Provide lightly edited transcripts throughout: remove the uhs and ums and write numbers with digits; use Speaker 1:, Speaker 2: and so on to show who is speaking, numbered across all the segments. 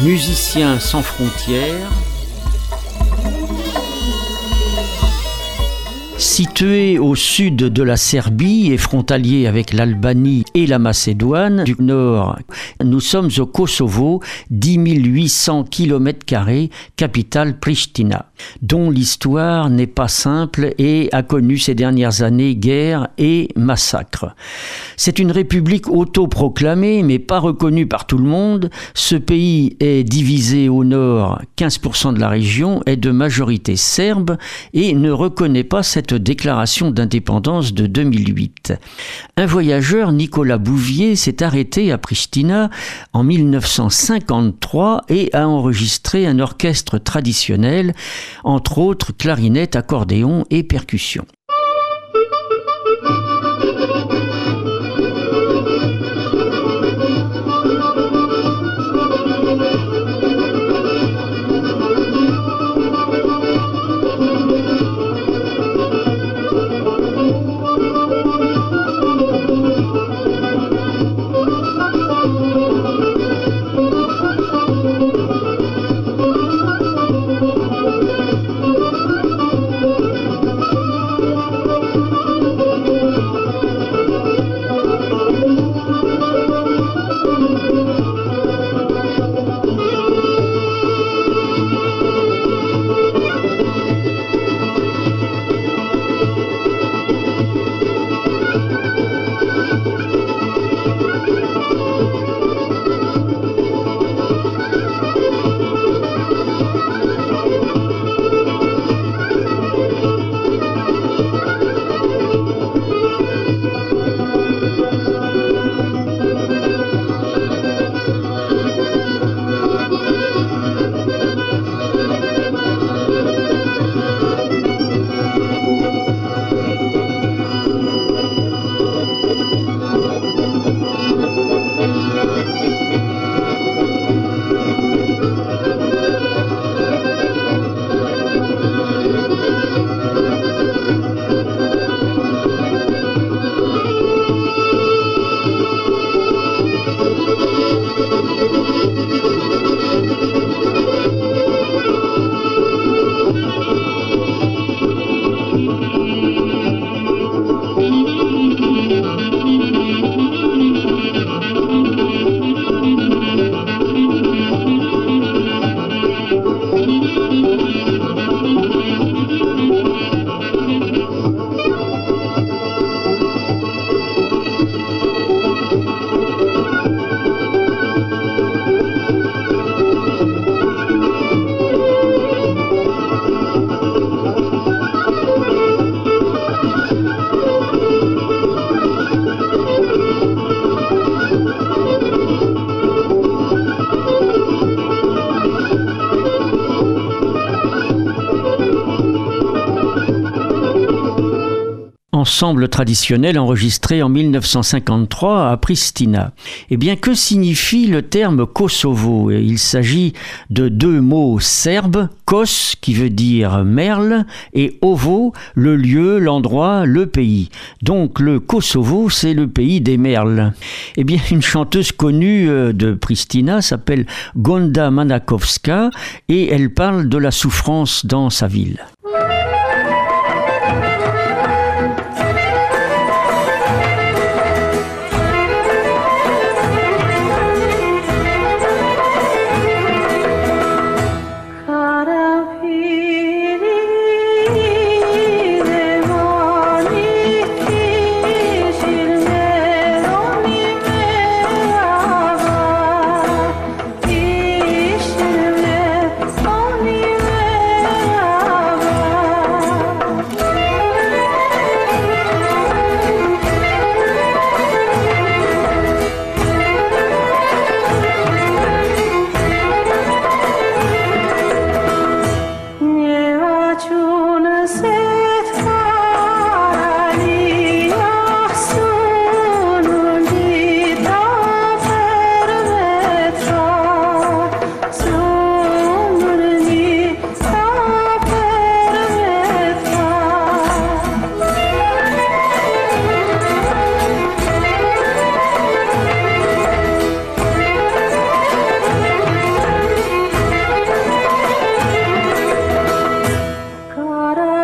Speaker 1: Musiciens sans frontières. Situé au sud de la Serbie et frontalier avec l'Albanie et la Macédoine du Nord, nous sommes au Kosovo, 10 800 km², capitale Pristina, dont l'histoire n'est pas simple et a connu ces dernières années guerre et massacres. C'est une république autoproclamée mais pas reconnue par tout le monde. Ce pays est divisé au nord, 15% de la région est de majorité serbe et ne reconnaît pas cette déclaration d'indépendance de 2008. Un voyageur, Nicolas Bouvier, s'est arrêté à Pristina en 1953 et a enregistré un orchestre traditionnel, entre autres clarinette, accordéon et percussions. Ensemble traditionnel enregistré en 1953 à Pristina. Eh bien, que signifie le terme Kosovo ? Il s'agit de deux mots serbes, kos qui veut dire merle et ovo, le lieu, l'endroit, le pays. Donc le Kosovo, c'est le pays des merles. Eh bien, une chanteuse connue de Pristina s'appelle Gonda Manakovska et elle parle de la souffrance dans sa ville.
Speaker 2: Bye.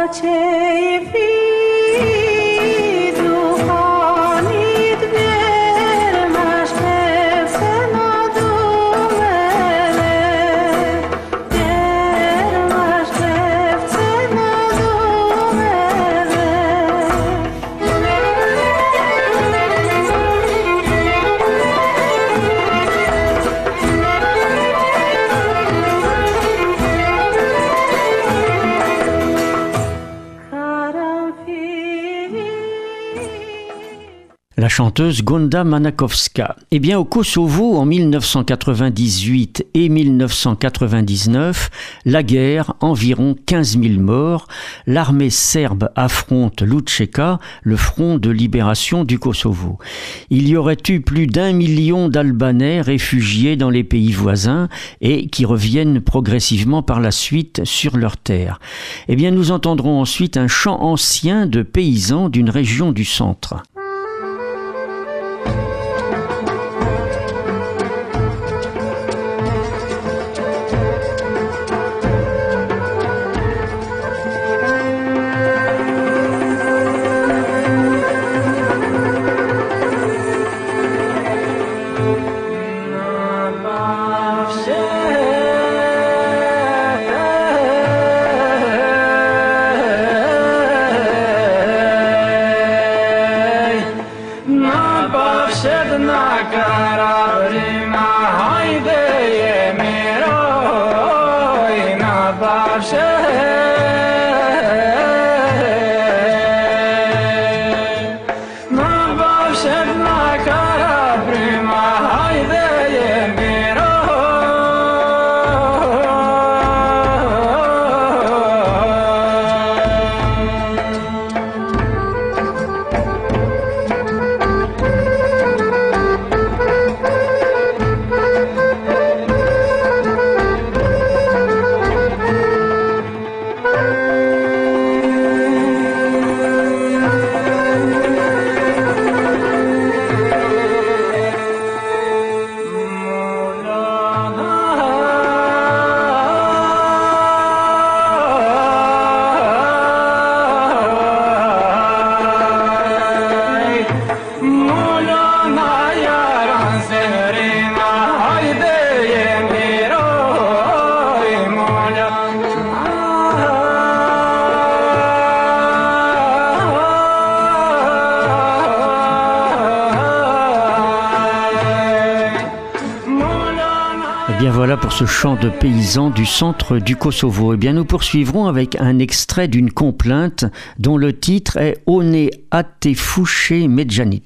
Speaker 1: La chanteuse Gonda Manakovska. Eh bien, au Kosovo, en 1998 et 1999, la guerre, environ 15 000 morts. L'armée serbe affronte l'Učeka, le front de libération du Kosovo. Il y aurait eu plus d'1 million d'Albanais réfugiés dans les pays voisins et qui reviennent progressivement par la suite sur leurs terres. Eh bien, nous entendrons ensuite un chant ancien de paysans d'une région du centre. Bien voilà pour ce chant de paysans du centre du Kosovo. Eh bien nous poursuivrons avec un extrait d'une complainte dont le titre est One Ate Fouche Medjanit.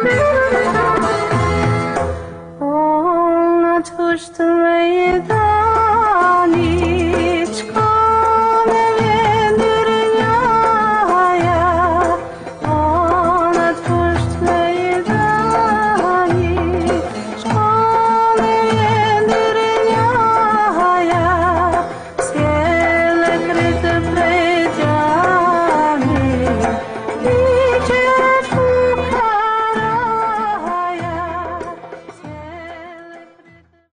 Speaker 2: Push the way down.